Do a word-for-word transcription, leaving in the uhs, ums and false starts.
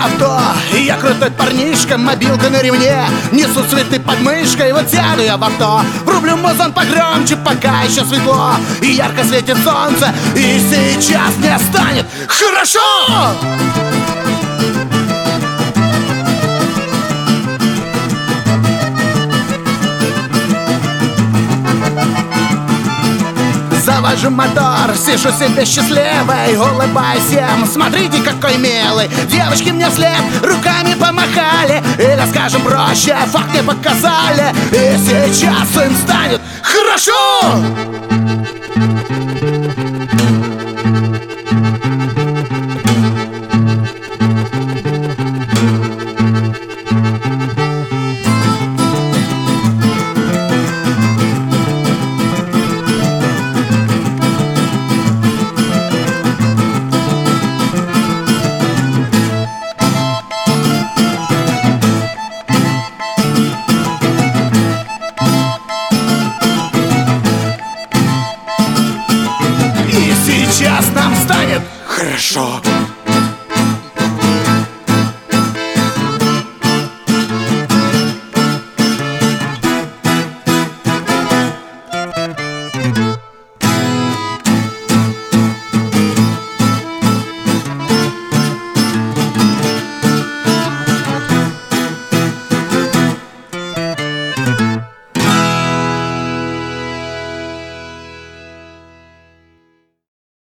авто, и я крутой парнишка, мобилка на ремне, несу цветы под мышкой, вот сяду я в авто. Врублю музон погромче, пока еще светло, и ярко светит солнце, и сейчас мне станет хорошо. Завожу мотор, сижу себе счастливый, улыбаюсь всем, смотрите, какой милый. Девочки мне вслед руками помахали, или, скажем проще, факт мне показали, и сейчас им станет хорошо. Сейчас нам станет хорошо.